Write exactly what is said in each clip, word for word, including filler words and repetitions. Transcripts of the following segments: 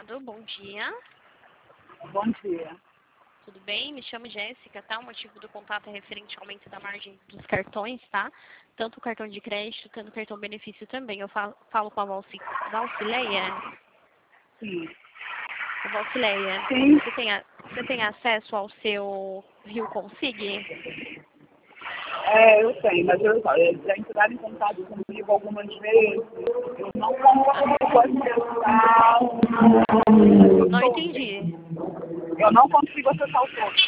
Mercado, bom dia. Bom dia. Tudo bem? Me chamo Jéssica, tá? O motivo do contato é referente ao aumento da margem dos cartões, tá? Tanto o cartão de crédito, quanto o cartão benefício também. Eu falo, falo com a Valci, Valcileia. Sim. A Valcileia, Sim. você tem, a, você tem acesso ao seu Rio Consig? É, eu tenho, mas eu, eu já entraram em contato comigo algumas vezes. Eu não consigo acessar. Não entendi. Eu não consigo acessar o todo.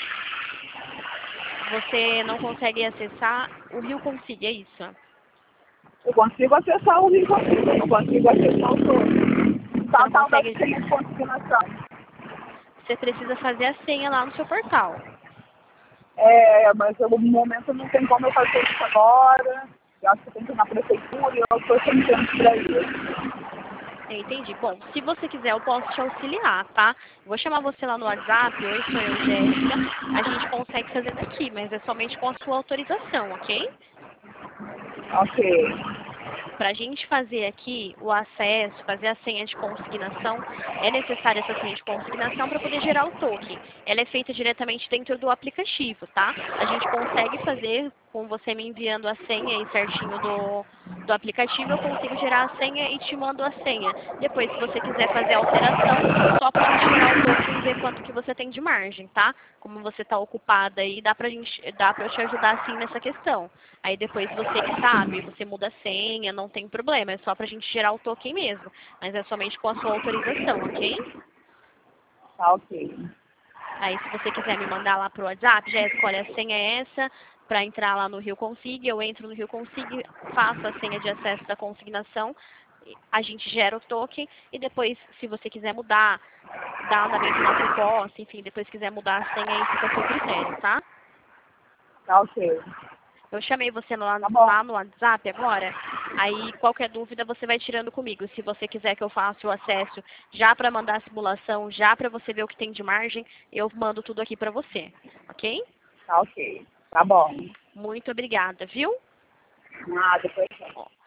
Você não consegue acessar o Rio Consig, é isso? Eu consigo acessar o link, eu não consigo acessar o todo. Você Tal, não tal da consegue... senha de consignação. Você precisa fazer a senha lá no seu portal. É, mas eu, no momento não tem como eu fazer isso agora. Eu acho que tem que ir na prefeitura e eu estou sem tempo para isso. Eu entendi. Bom, se você quiser, eu posso te auxiliar, tá? Vou chamar você lá no WhatsApp. Oi, sou eu, Jéssica. A gente consegue fazer daqui, mas é somente com a sua autorização, ok? Ok. Para a gente fazer aqui o acesso, fazer a senha de consignação, é necessária essa senha de consignação para poder gerar o token. Ela é feita diretamente dentro do aplicativo, tá? A gente consegue fazer com você me enviando a senha aí certinho do, do aplicativo, eu consigo gerar a senha e te mando a senha. Depois, se você quiser fazer a alteração, só para a gente gerar o token e ver quanto que você tem de margem, tá? Como você está ocupada aí, dá pra gente, dá para eu te ajudar sim nessa questão. Aí depois você que sabe, você muda a senha, não tem problema, é só pra gente gerar o token mesmo. Mas é somente com a sua autorização, ok? Tá ok. Aí se você quiser me mandar lá pro WhatsApp, Jéssica, olha, a senha é essa, para entrar lá no Rio Consig, eu entro no Rio Consig, faço a senha de acesso da consignação, a gente gera o token e depois, se você quiser mudar, dar andamento na proposta, enfim, depois quiser mudar a senha, aí fica a seu critério, tá? Tá ok. Eu chamei você lá, Tá bom. lá no WhatsApp agora, aí qualquer dúvida você vai tirando comigo. Se você quiser que eu faça o acesso já para mandar a simulação, já para você ver o que tem de margem, eu mando tudo aqui para você, ok? Tá ok. Tá bom. Muito obrigada, viu? Nada, depois. Ó,